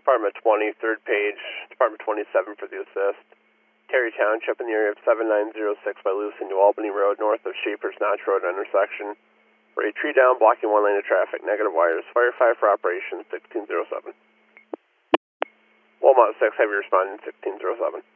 Department 20, third page, Department 27 for the assist. Terry Township in the area of 7906 by Lucin, New Albany Road, north of Shapers Notch Road intersection. For a tree down blocking one lane of traffic, negative wires. Fire 5 for operation 1607. Walmart 6, heavy responding 1607.